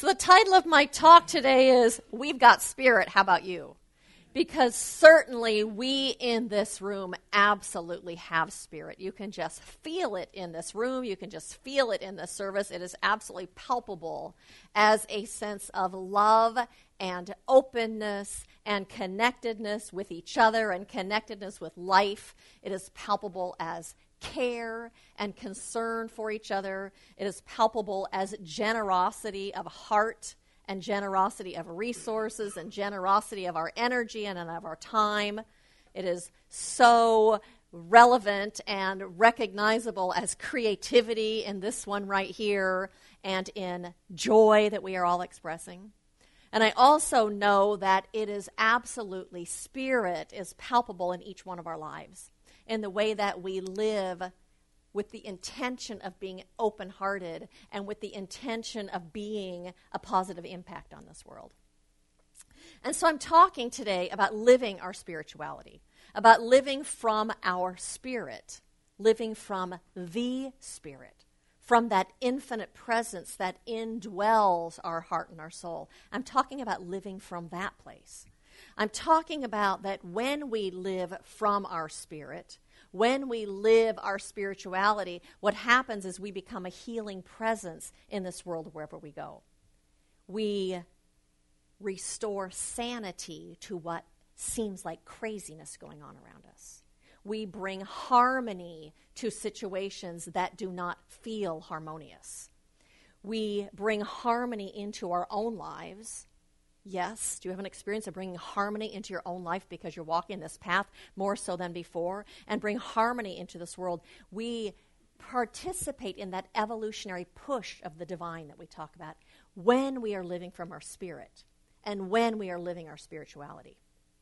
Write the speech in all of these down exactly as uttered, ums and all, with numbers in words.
So the title of my talk today is, We've Got Spirit, How About You? Because certainly we in this room absolutely have spirit. You can just feel it in this room. You can just feel it in this service. It is absolutely palpable as a sense of love and openness and connectedness with each other and connectedness with life. It is palpable as care and concern for each other. It is palpable as generosity of heart and generosity of resources and generosity of our energy and of our time. It is so relevant and recognizable as creativity in this one right here and in joy that we are all expressing. And I also know that it is absolutely spirit is palpable in each one of our lives, in the way that we live with the intention of being open-hearted and with the intention of being a positive impact on this world. And so I'm talking today about living our spirituality, about living from our spirit, living from the Spirit, from that infinite presence that indwells our heart and our soul. I'm talking about living from that place. I'm talking about that when we live from our spirit, when we live our spirituality, what happens is we become a healing presence in this world wherever we go. We restore sanity to what seems like craziness going on around us. We bring harmony to situations that do not feel harmonious. We bring harmony into our own lives. Yes, do you have an experience of bringing harmony into your own life because you're walking this path more so than before? And bring harmony into this world. We participate in that evolutionary push of the divine that we talk about when we are living from our spirit and when we are living our spirituality.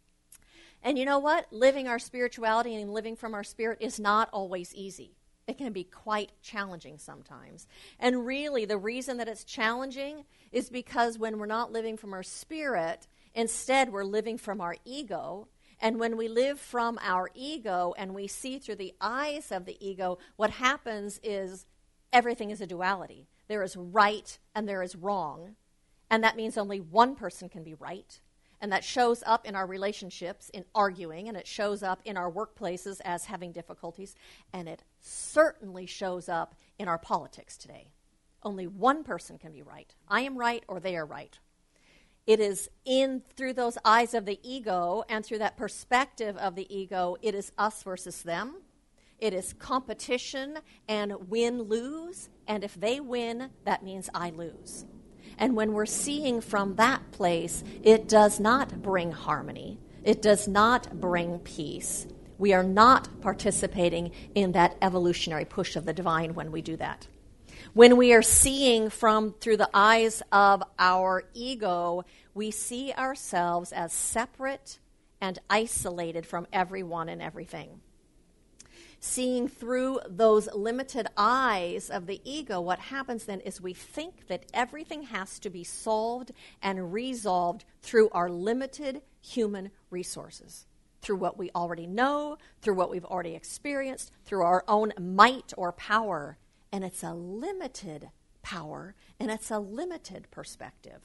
And you know what? Living our spirituality and living from our spirit is not always easy. It can be quite challenging sometimes. And really, the reason that it's challenging is because when we're not living from our spirit, instead we're living from our ego. And when we live from our ego and we see through the eyes of the ego, what happens is everything is a duality. There is right and there is wrong. And that means only one person can be right. And that shows up in our relationships in arguing, and it shows up in our workplaces as having difficulties, and it certainly shows up in our politics today. Only one person can be right. I am right or they are right. It is in through those eyes of the ego and through that perspective of the ego, it is us versus them. It is competition and win-lose, and if they win, that means I lose. And when we're seeing from that place, it does not bring harmony. It does not bring peace. We are not participating in that evolutionary push of the divine when we do that. When we are seeing from through the eyes of our ego, we see ourselves as separate and isolated from everyone and everything. Seeing through those limited eyes of the ego, what happens then is we think that everything has to be solved and resolved through our limited human resources, through what we already know, through what we've already experienced, through our own might or power. And it's a limited power, and it's a limited perspective.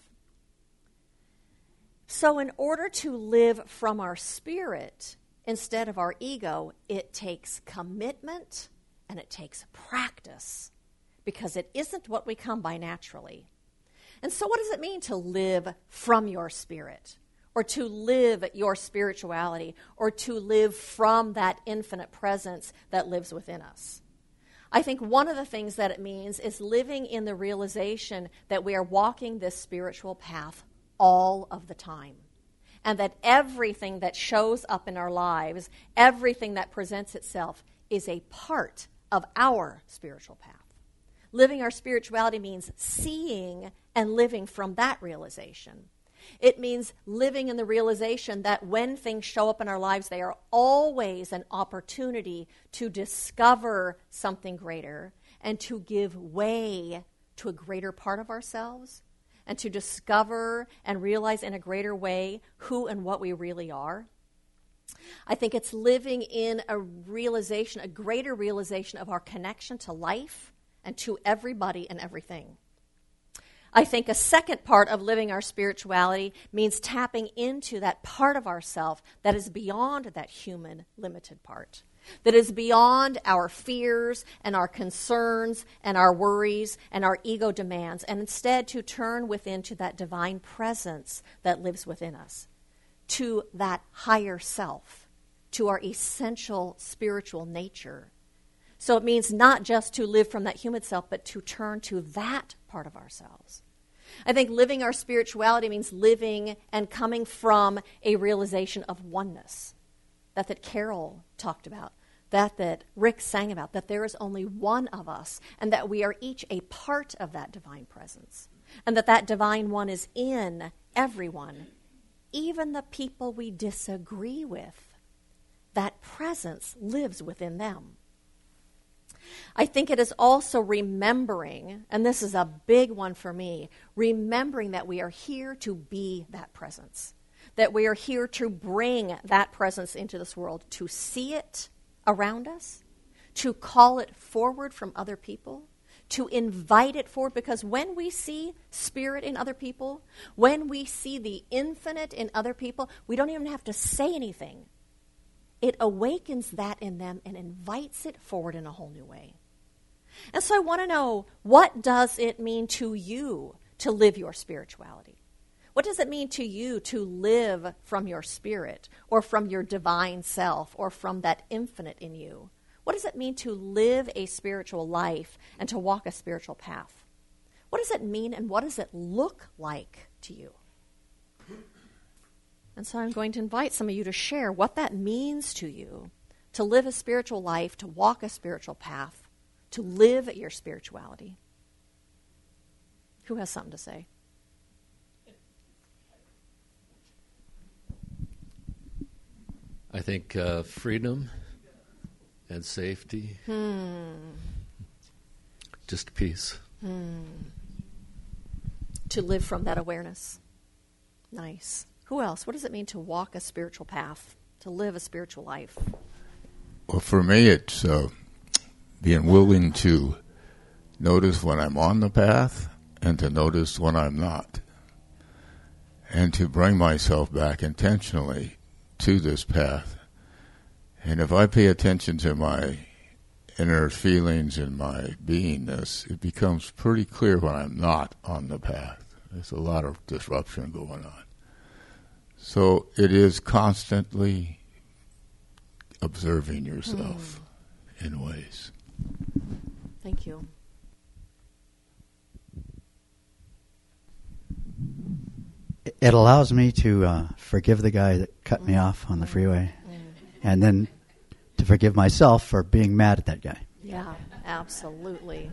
So in order to live from our spirit, instead of our ego, it takes commitment and it takes practice because it isn't what we come by naturally. And so what does it mean to live from your spirit or to live your spirituality or to live from that infinite presence that lives within us? I think one of the things that it means is living in the realization that we are walking this spiritual path all of the time. And that everything that shows up in our lives, everything that presents itself, is a part of our spiritual path. Living our spirituality means seeing and living from that realization. It means living in the realization that when things show up in our lives, they are always an opportunity to discover something greater and to give way to a greater part of ourselves, and to discover and realize in a greater way who and what we really are. I think it's living in a realization, a greater realization of our connection to life and to everybody and everything. I think a second part of living our spirituality means tapping into that part of ourself that is beyond that human limited part, that is beyond our fears and our concerns and our worries and our ego demands, and instead to turn within to that divine presence that lives within us, to that higher self, to our essential spiritual nature. So it means not just to live from that human self, but to turn to that part of ourselves. I think living our spirituality means living and coming from a realization of oneness, that that Carol talked about, that that Rick sang about, that there is only one of us, and that we are each a part of that divine presence, and that that divine one is in everyone, even the people we disagree with. That presence lives within them. I think it is also remembering, and this is a big one for me, remembering that we are here to be that presence, that we are here to bring that presence into this world, to see it around us, to call it forward from other people, to invite it forward, because when we see spirit in other people, when we see the infinite in other people, we don't even have to say anything. It awakens that in them and invites it forward in a whole new way. And so I want to know, what does it mean to you to live your spirituality? What does it mean to you to live from your spirit, or from your divine self, or from that infinite in you? What does it mean to live a spiritual life and to walk a spiritual path? What does it mean, and what does it look like to you? And so I'm going to invite some of you to share what that means to you, to live a spiritual life, to walk a spiritual path, to live your spirituality. Who has something to say? I think uh, freedom and safety. Hmm. Just peace. Hmm. To live from that awareness. Nice. Who else? What does it mean to walk a spiritual path, to live a spiritual life? Well, for me, it's uh, being willing to notice when I'm on the path and to notice when I'm not, and to bring myself back intentionally to this path. And if I pay attention to my inner feelings and my beingness, it becomes pretty clear when I'm not on the path. There's a lot of disruption going on. So it is constantly observing yourself mm. in ways. Thank you. It allows me to uh, forgive the guy that cut me off on the freeway, mm. and then to forgive myself for being mad at that guy. Yeah, absolutely.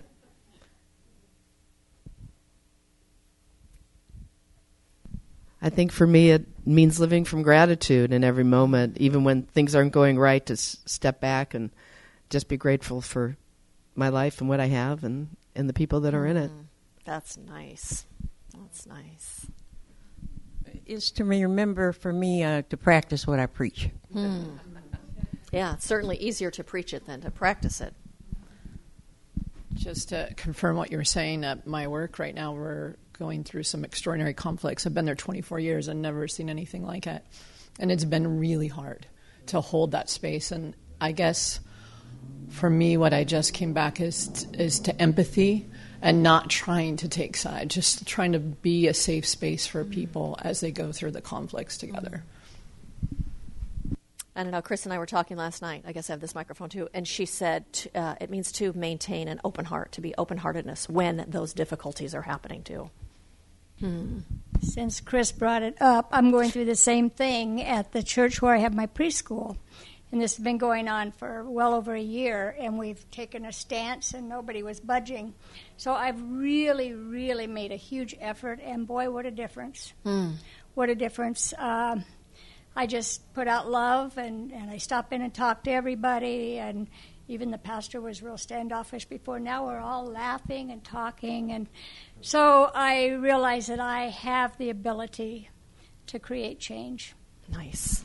I think for me it means living from gratitude in every moment, even when things aren't going right, to s- step back and just be grateful for my life and what I have and, and the people that are in it. That's nice. That's nice. It's to remember for me uh, to practice what I preach. Hmm. Yeah, it's certainly easier to preach it than to practice it. Just to confirm what you were saying, at my work right now, we're going through some extraordinary conflicts. I've been there twenty-four years and never seen anything like it. And it's been really hard to hold that space. And I guess for me, what I just came back is, is to empathy and not trying to take side, just trying to be a safe space for people as they go through the conflicts together. I don't know, Chris and I were talking last night. I guess I have this microphone too. And she said uh, it means to maintain an open heart, to be open-heartedness when those difficulties are happening too. Hmm. Since Chris brought it up, I'm going through the same thing at the church where I have my preschool. And this has been going on for well over a year, and we've taken a stance and nobody was budging. So I've really, really made a huge effort, and boy, what a difference. Hmm. What a difference. Uh, I just put out love, and, and I stop in and talk to everybody, and even the pastor was real standoffish before. Now we're all laughing and talking, and so I realize that I have the ability to create change. Nice.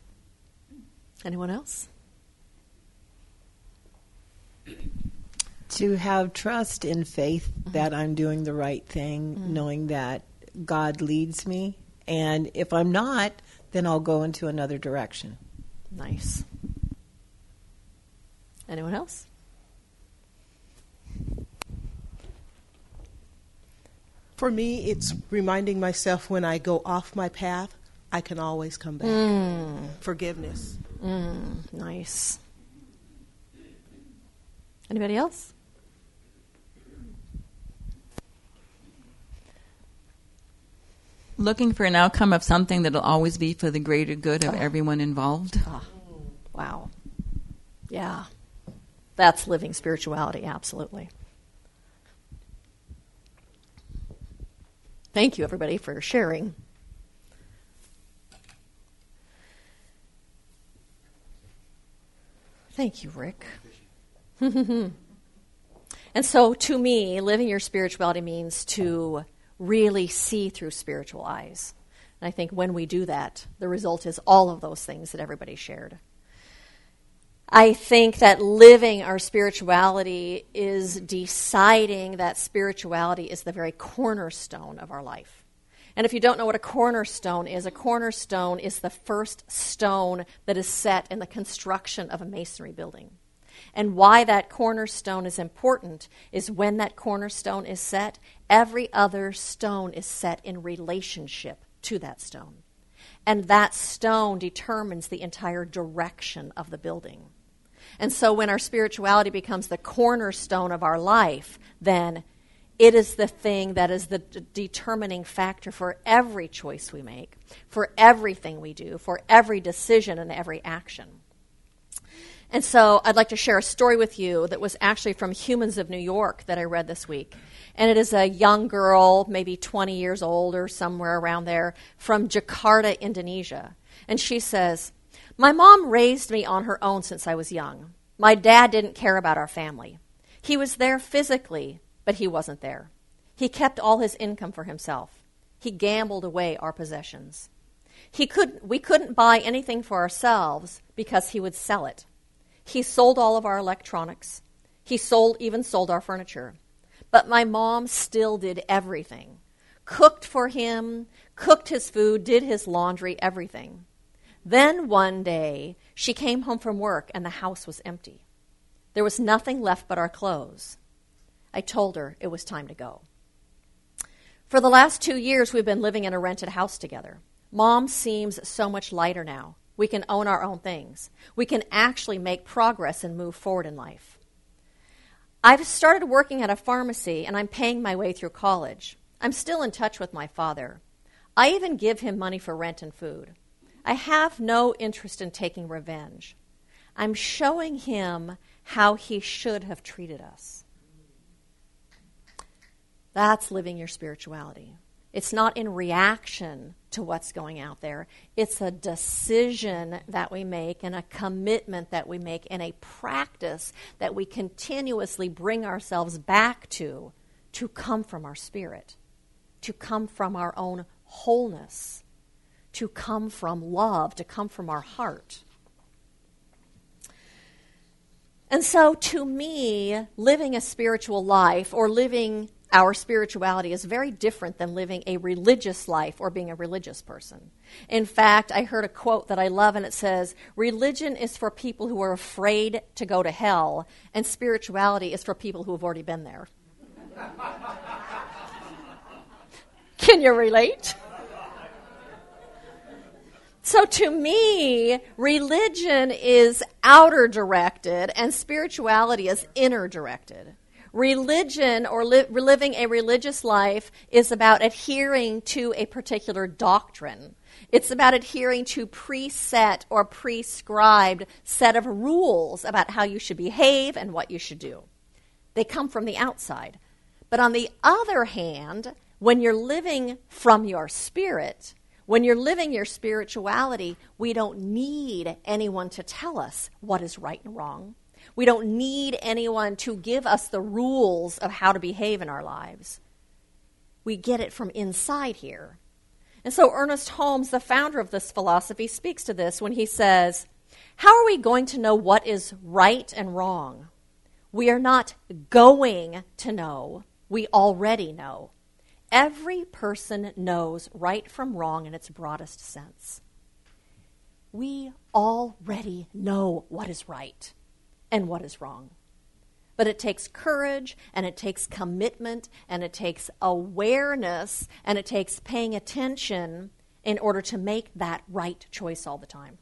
Anyone else? To have trust and faith mm-hmm. that I'm doing the right thing, mm-hmm. knowing that God leads me. And if I'm not, then I'll go into another direction. Nice. Anyone else? For me, it's reminding myself when I go off my path, I can always come back. Mm. Forgiveness. Mm, nice. Anybody else? Looking for an outcome of something that'll always be for the greater good of oh. everyone involved. Oh. Wow. Yeah. That's living spirituality, absolutely. Thank you, everybody, for sharing. Thank you, Rick. And so, to me, living your spirituality means to really see through spiritual eyes. And I think when we do that, the result is all of those things that everybody shared. I think that living our spirituality is deciding that spirituality is the very cornerstone of our life. And if you don't know what a cornerstone is, a cornerstone is the first stone that is set in the construction of a masonry building. And why that cornerstone is important is when that cornerstone is set, every other stone is set in relationship to that stone. And that stone determines the entire direction of the building. And so when our spirituality becomes the cornerstone of our life, then it is the thing that is the d- determining factor for every choice we make, for everything we do, for every decision and every action. And so I'd like to share a story with you that was actually from Humans of New York that I read this week. And it is a young girl, maybe twenty years old or somewhere around there, from Jakarta, Indonesia. And she says, "My mom raised me on her own since I was young. My dad didn't care about our family. He was there physically, but he wasn't there. He kept all his income for himself. He gambled away our possessions. He couldn't, we couldn't buy anything for ourselves because he would sell it. He sold all of our electronics. He sold, even sold our furniture. But my mom still did everything. Cooked for him, cooked his food, did his laundry, everything. Then one day, she came home from work and the house was empty. There was nothing left but our clothes. I told her it was time to go. For the last two years, we've been living in a rented house together. Mom seems so much lighter now. We can own our own things. We can actually make progress and move forward in life. I've started working at a pharmacy, and I'm paying my way through college. I'm still in touch with my father. I even give him money for rent and food. I have no interest in taking revenge. I'm showing him how he should have treated us. That's living your spirituality. It's not in reaction to what's going out there. It's a decision that we make and a commitment that we make and a practice that we continuously bring ourselves back to, to come from our spirit, to come from our own wholeness, to come from love, to come from our heart. And so to me, living a spiritual life or living our spirituality is very different than living a religious life or being a religious person. In fact, I heard a quote that I love, and it says, religion is for people who are afraid to go to hell, and spirituality is for people who have already been there. Can you relate? So to me, religion is outer directed, and spirituality is inner directed. Religion, or li- living a religious life, is about adhering to a particular doctrine. It's about adhering to preset or prescribed set of rules about how you should behave and what you should do. They come from the outside. But on the other hand, when you're living from your spirit, when you're living your spirituality, we don't need anyone to tell us what is right and wrong. We don't need anyone to give us the rules of how to behave in our lives. We get it from inside here. And so Ernest Holmes, the founder of this philosophy, speaks to this when he says, how are we going to know what is right and wrong? We are not going to know. We already know. Every person knows right from wrong in its broadest sense. We already know what is right and what is wrong. But it takes courage, and it takes commitment, and it takes awareness, and it takes paying attention in order to make that right choice all the time.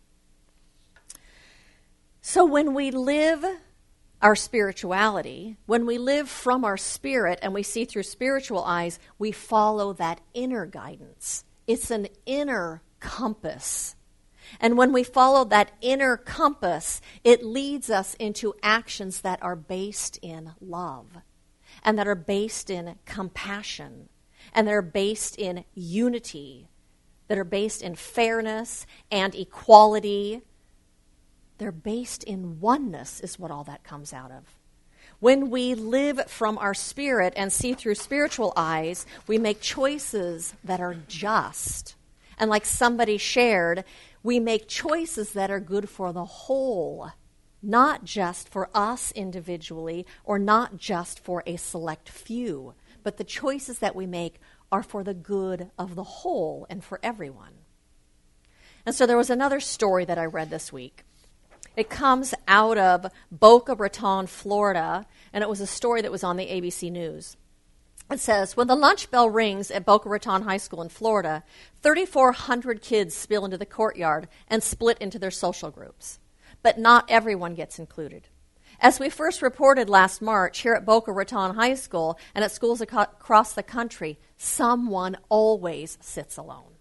So when we live our spirituality, when we live from our spirit and we see through spiritual eyes, we follow that inner guidance. It's an inner compass. And when we follow that inner compass, it leads us into actions that are based in love, and that are based in compassion, and that are based in unity, that are based in fairness and equality. They're based in oneness, is what all that comes out of. When we live from our spirit and see through spiritual eyes, we make choices that are just. And like somebody shared, we make choices that are good for the whole, not just for us individually or not just for a select few, but the choices that we make are for the good of the whole and for everyone. And so there was another story that I read this week. It comes out of Boca Raton, Florida, and it was a story that was on the A B C News. It says, when the lunch bell rings at Boca Raton High School in Florida, thirty-four hundred kids spill into the courtyard and split into their social groups. But not everyone gets included. As we first reported last March here at Boca Raton High School and at schools ac- across the country, someone always sits alone.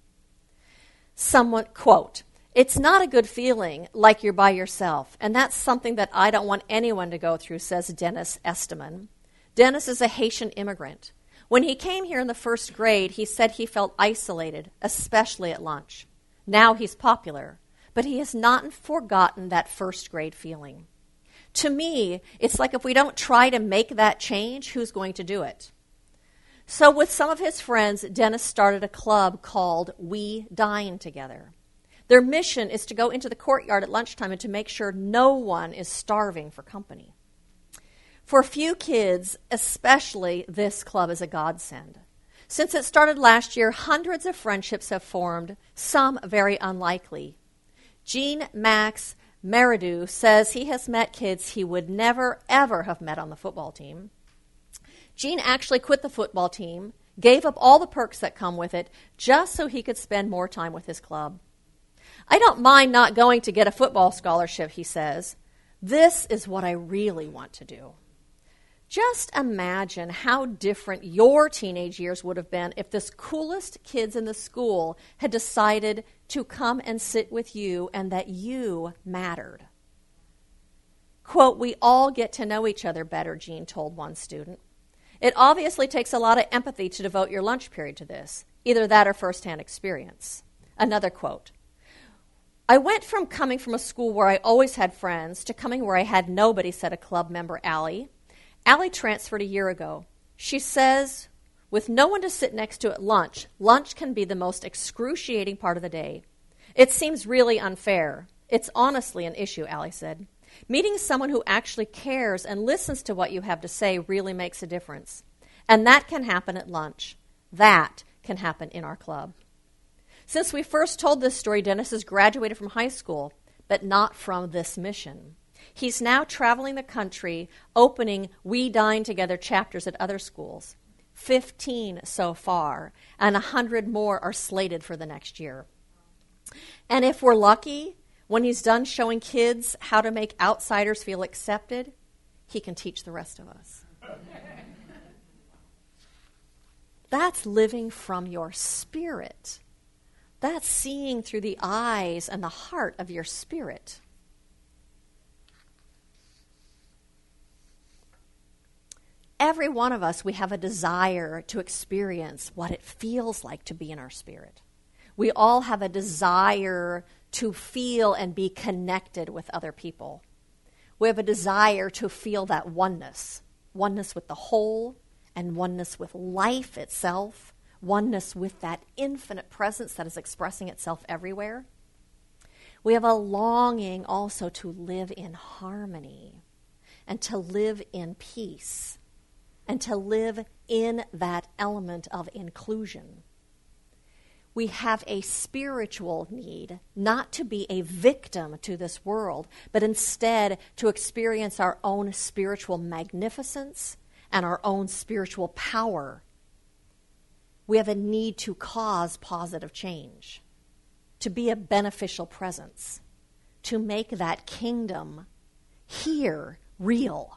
Someone, quote, it's not a good feeling like you're by yourself, and that's something that I don't want anyone to go through, says Dennis Esteman. Dennis is a Haitian immigrant. When he came here in the first grade, he said he felt isolated, especially at lunch. Now he's popular, but he has not forgotten that first grade feeling. To me, it's like if we don't try to make that change, who's going to do it? So with some of his friends, Dennis started a club called We Dine Together. Their mission is to go into the courtyard at lunchtime and to make sure no one is starving for company. For a few kids, especially, this club is a godsend. Since it started last year, hundreds of friendships have formed, some very unlikely. Jean Max Meridew says he has met kids he would never, ever have met on the football team. Jean actually quit the football team, gave up all the perks that come with it, just so he could spend more time with his club. I don't mind not going to get a football scholarship, he says. This is what I really want to do. Just imagine how different your teenage years would have been if this coolest kids in the school had decided to come and sit with you and that you mattered. Quote, we all get to know each other better, Jean told one student. It obviously takes a lot of empathy to devote your lunch period to this, either that or firsthand experience. Another quote, I went from coming from a school where I always had friends to coming where I had nobody, said a club member, Allie. Allie transferred a year ago. She says, with no one to sit next to at lunch, lunch can be the most excruciating part of the day. It seems really unfair. It's honestly an issue, Allie said. Meeting someone who actually cares and listens to what you have to say really makes a difference. And that can happen at lunch. That can happen in our club. Since we first told this story, Dennis has graduated from high school, but not from this mission. He's now traveling the country, opening We Dine Together chapters at other schools. Fifteen so far, and a hundred more are slated for the next year. And if we're lucky, when he's done showing kids how to make outsiders feel accepted, he can teach the rest of us. That's living from your spirit. That's seeing through the eyes and the heart of your spirit. Every one of us, we have a desire to experience what it feels like to be in our spirit. We all have a desire to feel and be connected with other people. We have a desire to feel that oneness, oneness with the whole and oneness with life itself, oneness with that infinite presence that is expressing itself everywhere. We have a longing also to live in harmony. and to live in peace and to live in that element of inclusion. We have a spiritual need not to be a victim to this world, but instead to experience our own spiritual magnificence and our own spiritual power. We have a need to cause positive change, to be a beneficial presence, to make that kingdom here real.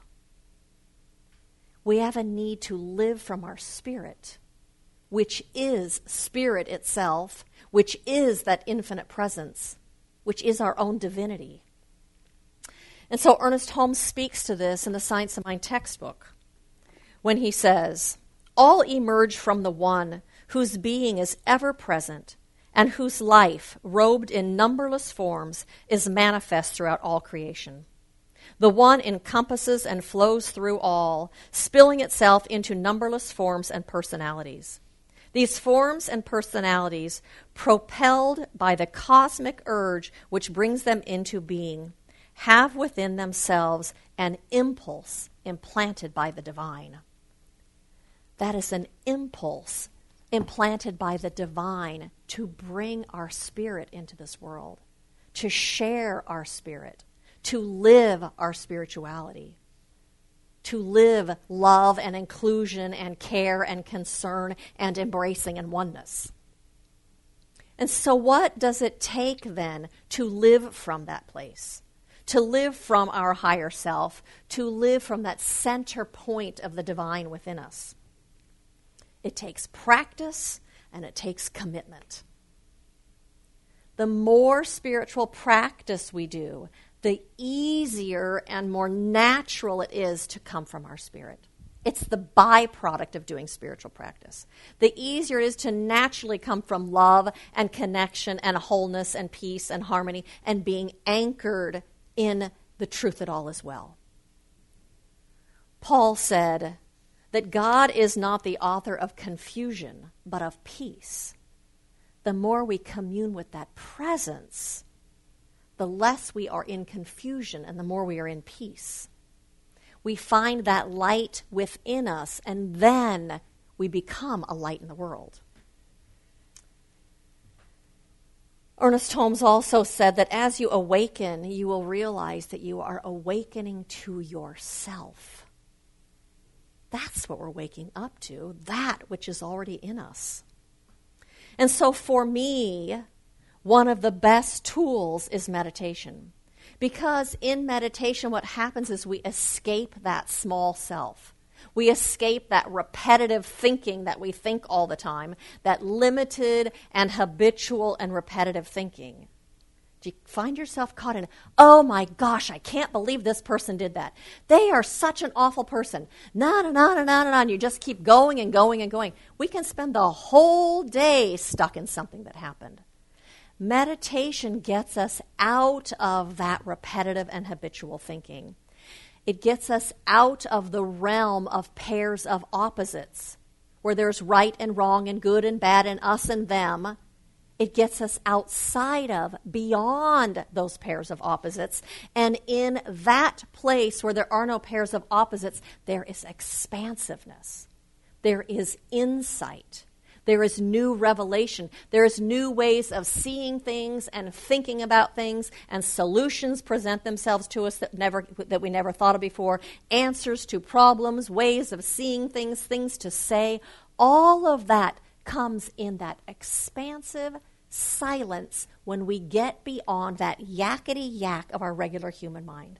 We have a need to live from our spirit, which is spirit itself, which is that infinite presence, which is our own divinity. And so Ernest Holmes speaks to this in the Science of Mind textbook when he says, all emerge from the one whose being is ever present and whose life, robed in numberless forms, is manifest throughout all creation. The one encompasses and flows through all, spilling itself into numberless forms and personalities. These forms and personalities, propelled by the cosmic urge which brings them into being, have within themselves an impulse implanted by the divine. That is an impulse implanted by the divine to bring our spirit into this world, to share our spirit, to live our spirituality, to live love and inclusion and care and concern and embracing and oneness. And so what does it take then to live from that place? To live from our higher self, to live from that center point of the divine within us? It takes practice and it takes commitment. The more spiritual practice we do, the easier and more natural it is to come from our spirit. It's the byproduct of doing spiritual practice. The easier it is to naturally come from love and connection and wholeness and peace and harmony and being anchored in the truth that all is well. Paul said that God is not the author of confusion, but of peace. The more we commune with that presence, the less we are in confusion and the more we are in peace. We find that light within us, and then we become a light in the world. Ernest Holmes also said that as you awaken, you will realize that you are awakening to yourself. That's what we're waking up to, that which is already in us. And so for me, one of the best tools is meditation. Because in meditation, what happens is we escape that small self. We escape that repetitive thinking that we think all the time, that limited and habitual and repetitive thinking. Do you find yourself caught in, oh my gosh, I can't believe this person did that. They are such an awful person. Na na na na na na, and you just keep going and going and going. We can spend the whole day stuck in something that happened. Meditation gets us out of that repetitive and habitual thinking. It gets us out of the realm of pairs of opposites, where there's right and wrong and good and bad and us and them. It gets us outside of, beyond those pairs of opposites. And in that place where there are no pairs of opposites, there is expansiveness. There is insight. There is new revelation. There is new ways of seeing things and thinking about things, and solutions present themselves to us that never that we never thought of before, answers to problems, ways of seeing things, things to say. All of that comes in that expansive silence when we get beyond that yakety yak of our regular human mind.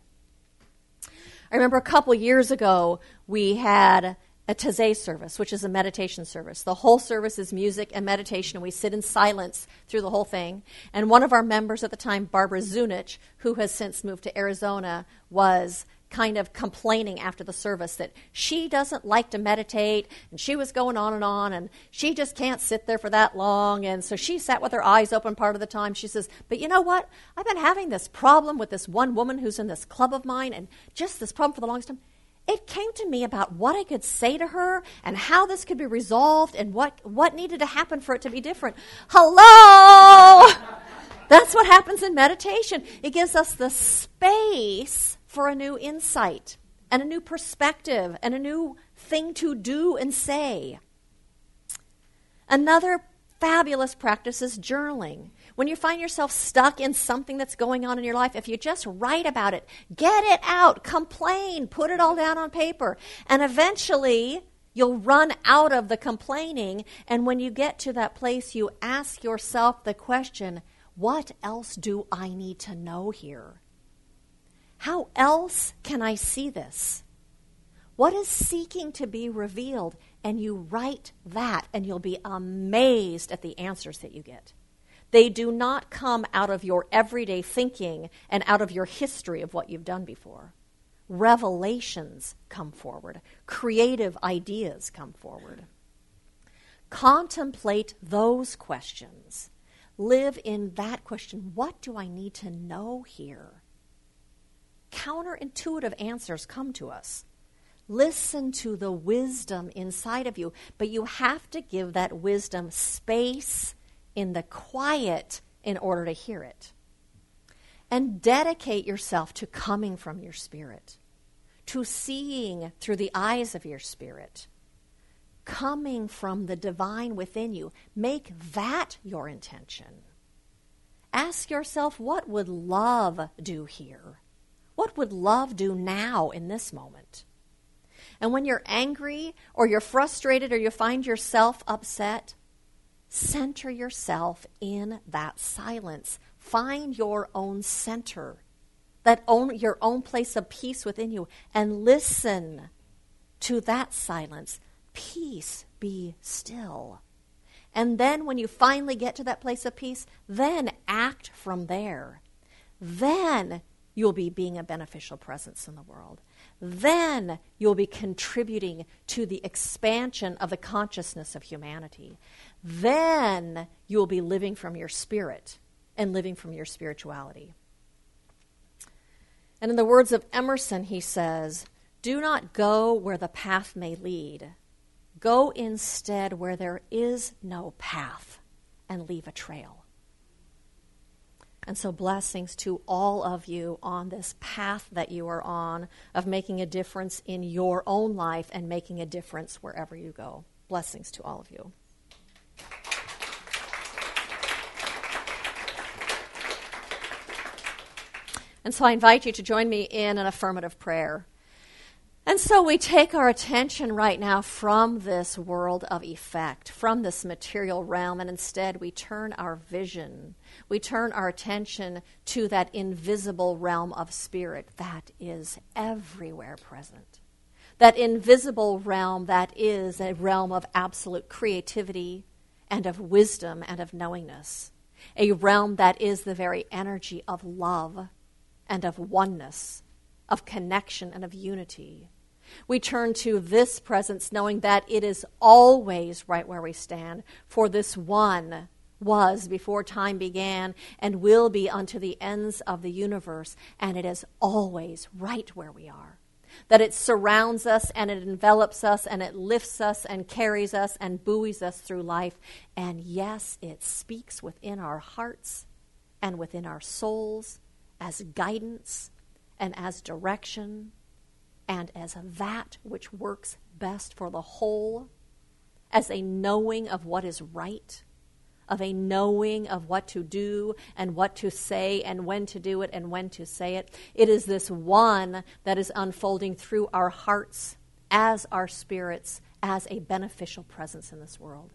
I remember a couple years ago we had a Taizé service, which is a meditation service. The whole service is music and meditation, and we sit in silence through the whole thing. And one of our members at the time, Barbara Zunich, who has since moved to Arizona, was kind of complaining after the service that she doesn't like to meditate, and she was going on and on, and she just can't sit there for that long. And so she sat with her eyes open part of the time. She says, but you know what? I've been having this problem with this one woman who's in this club of mine, and just this problem for the longest time. It came to me about what I could say to her and how this could be resolved and what, what needed to happen for it to be different. Hello! That's what happens in meditation. It gives us the space for a new insight. and a new perspective and a new thing to do and say. Another fabulous practice is journaling. When you find yourself stuck in something that's going on in your life, if you just write about it, get it out, complain, put it all down on paper, and eventually you'll run out of the complaining, and when you get to that place, you ask yourself the question, what else do I need to know here? How else can I see this? What is seeking to be revealed? And you write that, and you'll be amazed at the answers that you get. They do not come out of your everyday thinking and out of your history of what you've done before. Revelations come forward. Creative ideas come forward. Contemplate those questions. Live in that question. What do I need to know here? Counterintuitive answers come to us. Listen to the wisdom inside of you, but you have to give that wisdom space in the quiet in order to hear it. And dedicate yourself to coming from your spirit, to seeing through the eyes of your spirit, coming from the divine within you. Make that your intention. Ask yourself, what would love do here? What would love do now in this moment? And when you're angry or you're frustrated or you find yourself upset, center yourself in that silence. Find your own center, that own, your own place of peace within you, and listen to that silence. Peace, be still. And then when you finally get to that place of peace, then act from there. Then you'll be being a beneficial presence in the world. Then you'll be contributing to the expansion of the consciousness of humanity. Then you'll be living from your spirit and living from your spirituality. And in the words of Emerson, he says, "Do not go where the path may lead. Go instead where there is no path and leave a trail." And so blessings to all of you on this path that you are on of making a difference in your own life and making a difference wherever you go. Blessings to all of you. And so I invite you to join me in an affirmative prayer. And so we take our attention right now from this world of effect, from this material realm, and instead we turn our vision, we turn our attention to that invisible realm of spirit that is everywhere present. That invisible realm that is a realm of absolute creativity and of wisdom and of knowingness. A realm that is the very energy of love and of oneness, of connection and of unity. We turn to this presence knowing that it is always right where we stand, for this one was before time began and will be unto the ends of the universe, and it is always right where we are. That it surrounds us and it envelops us and it lifts us and carries us and buoys us through life. And yes, it speaks within our hearts and within our souls as guidance and as direction and as that which works best for the whole, as a knowing of what is right, of a knowing of what to do and what to say and when to do it and when to say it. It is this one that is unfolding through our hearts as our spirits, as a beneficial presence in this world.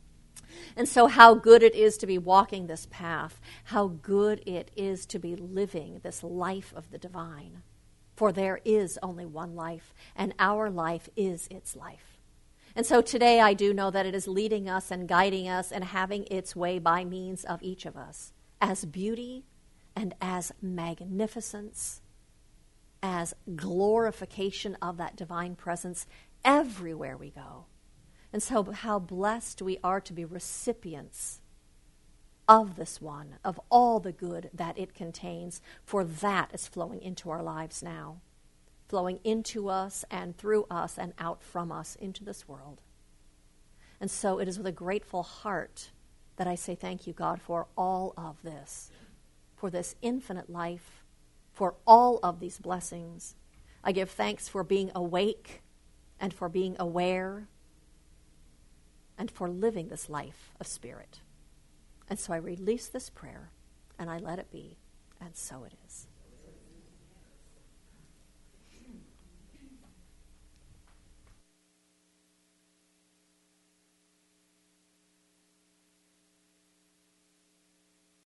And so how good it is to be walking this path, how good it is to be living this life of the divine. For there is only one life, and our life is its life. And so today I do know that it is leading us and guiding us and having its way by means of each of us as beauty and as magnificence, as glorification of that divine presence everywhere we go. And so how blessed we are to be recipients of this one, of all the good that it contains, for that is flowing into our lives now, flowing into us and through us and out from us into this world. And so it is with a grateful heart that I say thank you, God, for all of this, for this infinite life, for all of these blessings, I give thanks for being awake and for being aware and for living this life of spirit. And so I release this prayer and I let it be, and so it is.